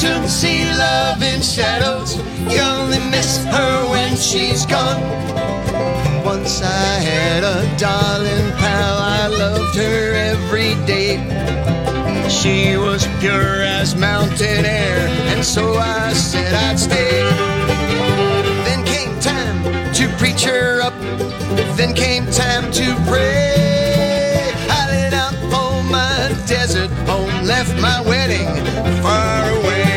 soon see love in shadows. You only miss her when she's gone. Once I had a darling pal, I loved her every day. She was pure as mountain air, and so I said I'd stay. Then came time to preach her up, then came time to pray. I lit out for my desert home, left my wedding far away.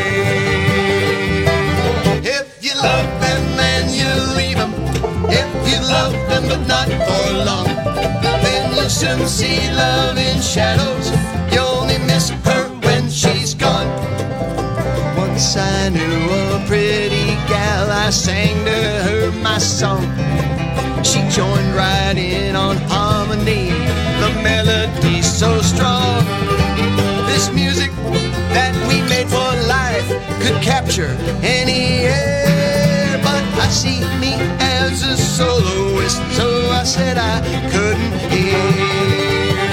If you love them and you leave them, if you love them but not for long, then you'll soon see love in shadows. You only miss her when she's gone. Once I knew a pretty gal, I sang to her my song. She joined right in on harmony, the melody's so strong. This music that we made for life could capture any air, but I see me as a soloist, so I said I couldn't hear.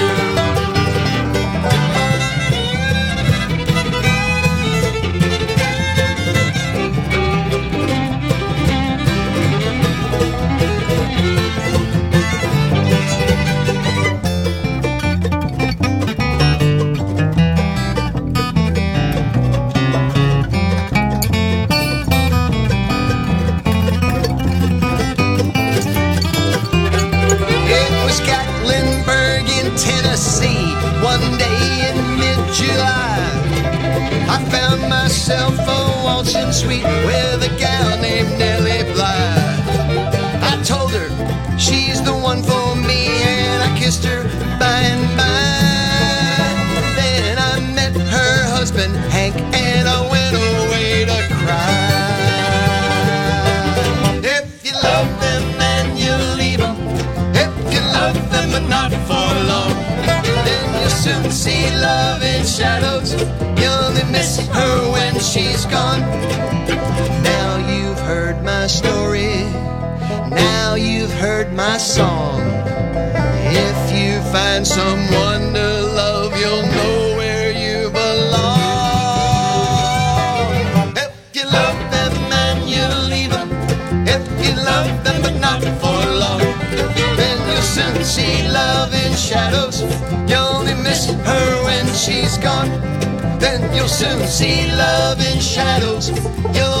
Tennessee, one day in mid-July, I found myself a waltzing suite with a gal named Nellie Bly. I told her she's the one for me, and I kissed her by and by. Then I met her husband Hank, and I went away to cry. If you love them and you leave them, if you love them but not for long, then you'll soon see love in shadows. You only miss her when she's gone. Now you've heard my story, now you've heard my song. If you find someone to love, you'll know where you belong. If you love them and you leave them, if you love them but not for long, then you'll soon see love in shadows. You only miss her when she's gone. Then you'll soon see love in shadows. You'll